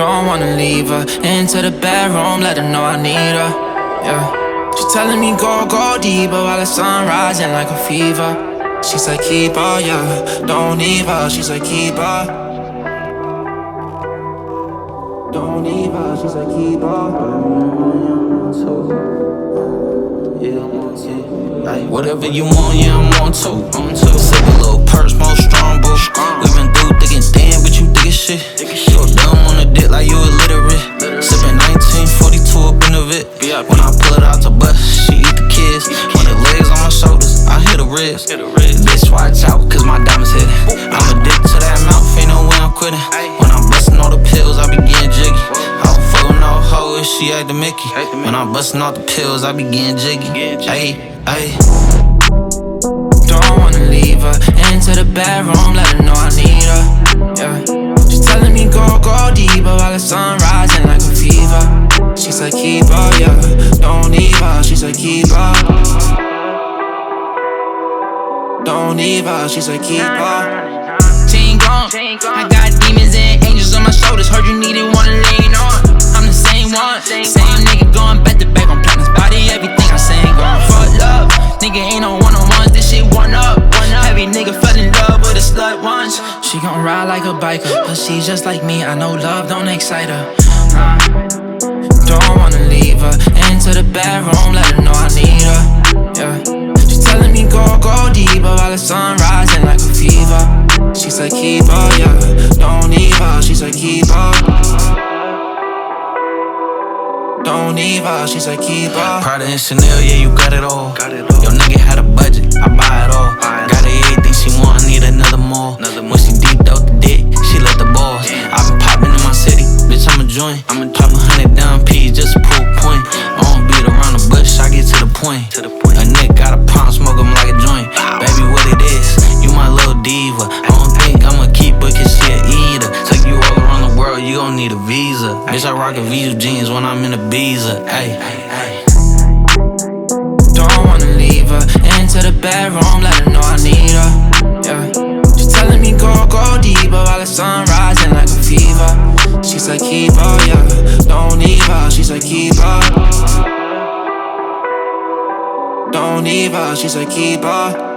Don't wanna leave her. Into the bedroom, let her know I need her. Yeah. She telling me go deeper while the sun rising like a fever. She's like keep her, yeah. Don't leave her. She's like keep her. Don't leave her. She's like keep her. Whatever you want, yeah, I'm on too. Sip a little purse, more strong, boo. We been through thick and thin, but you thick as shit. Go dumb on the dick like you illiterate. Sippin' 1942 up in the Vit. When I pull it out the bus, she eat the kids. When the legs on my shoulders, I hit the ribs. Bitch, watch out, cause my diamonds hidden. I'm addicted to that mouth, ain't no way I'm quitting. When I'm bustin' all the pills, I be getting jiggy. I don't fuck with no hoe if she act the Mickey. When I'm bustin' all the pills, I be getting jiggy. Ayy. Don't wanna leave her. Into the bedroom, let her know I need her. Yeah. She's telling me go deeper while the sun rising like a fever. She's like keep her, yeah. Don't leave her. She's like keep her. Don't leave her. She's like keep her. She ain't gone. I got demons and angels on my shoulders. Heard you needed one to lean on. I'm the same one. Same nigga going back to back on platinum's body. Everything I say ain't going for love. Nigga ain't no one-on-ones, this shit one up. Every nigga fell in love with a slut once. She gon' ride like a biker, but she's just like me. I know love don't excite her. Don't wanna leave her. Into the bedroom, let her know I need her. Yeah. She's telling me go deeper while the sun rising like a fever. She's like keep her, yeah. Don't leave her. She's like keep her. Don't leave her, she's like keep her. Prada and Chanel, yeah, you got it all. Your nigga had a budget, I buy it all. Got her everything she want, need another more. When she deep out the dick, she let the balls. I been poppin' in my city, bitch, I'm a joint. Pop 100 down P just to prove a point. I don't beat around the bush, I get to the point. A nigga got a pound, smoke him like a joint. Baby, what it is, you my little diva. I don't think I'ma keep her cause she a eater. Take you all around the world, you gon' need a visa. Bitch, I rock a Visa jeans when I'm in a Ibiza. Ay. Don't wanna leave her. Into the bedroom, let her know I need her. Yeah. She's telling me go deeper while the sun rising like a fever. She's like keep her, yeah. Don't leave her. She's like keep her. Don't leave her. She's like keep her.